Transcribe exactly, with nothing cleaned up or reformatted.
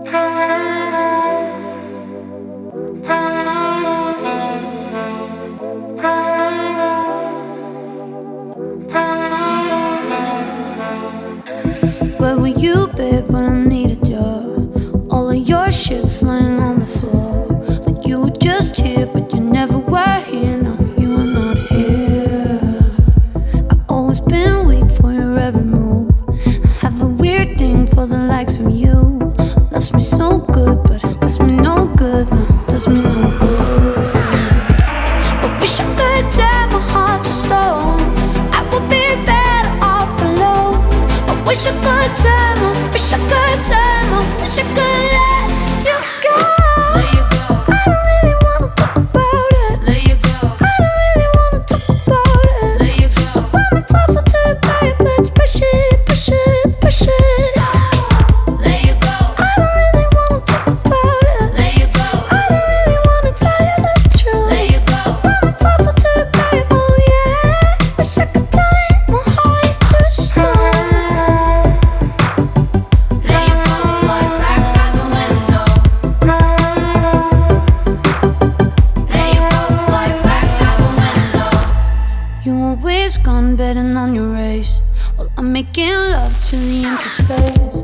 Where were you, babe, when I needed you? All of your shit's lying on the floor, like you were just here, but you never were here. No, you are not here. I've always been weak for your every move. I have a weird thing for the likes of you. Loves me so good, but it does me no good. No, it does me no good. I wish I could tear my heart to stone. I would be better off alone. I wish I could tell me, wish I could tell me, wish I could let you go. Let you go. I don't really wanna talk about it. Let you go. I don't really wanna talk about it. Let you go. So pull me closer to your body, let's push it, push it, push it. Let you go. I don't really wanna talk about it. Let you go. I don't really wanna tell you the truth. Let you go. So pull me closer to your body, oh yeah. Wish I could tell you my heart just stone. Let you go. Fly back out the window. Let you go. Fly back out the window. You always gone betting on your race, while I'm making love to the empty space.